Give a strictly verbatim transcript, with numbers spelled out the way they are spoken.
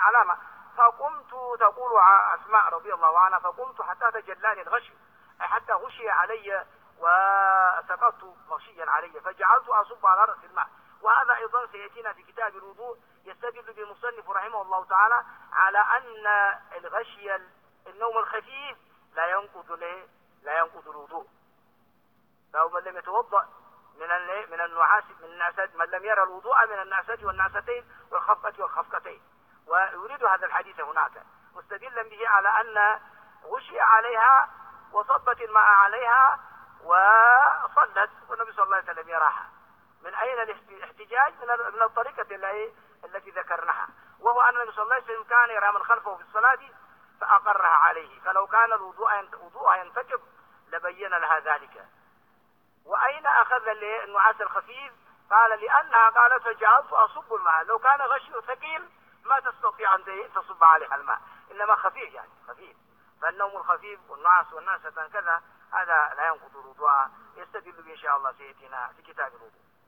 علامة. فقمت، تقول أسماء رضي الله عنها، فقمت حتى تجلاني الغشي، أي حتى غشي علي وسقطت مغشيا علي، فجعلت أصب على رأس الماء. وهذا أيضا سيأتينا في كتاب الوضوء. يستدل بالمصنف رحمه الله تعالى على أن الغشي النوم الخفيف لا ينقض لا ينقض الوضوء. لو من لم يتوضأ من من النعاس من النعسات، من لم يرى الوضوء من النعسة والنعستين والخفقة والخفقتين. ويريد هذا الحديث هناك مستدلا به على أن غشي عليها وصبت الماء عليها وصلت والنبي صلى الله عليه وسلم يراها. من أين الاحتجاج؟ من الطريقة التي ذكرناها، وهو أن النبي صلى الله عليه وسلم كان يرى من خلفه في الصلاة فأقرها عليه، فلو كان الوضوء وضوءها ينتقض لبين لها ذلك. وأين أخذ النعاس الخفيف؟ قال لأنها قالت فجعلت أصب الماء. لو كان غشي ثقيل ما تستطيع أن تصب عليها الماء، إنما خفيف يعني خفيف. فالنوم الخفيف والنعاس والنعسة كذا هذا لا ينقض الوضوء. يستدل به إن شاء الله سيأتينا في كتاب الوضوء.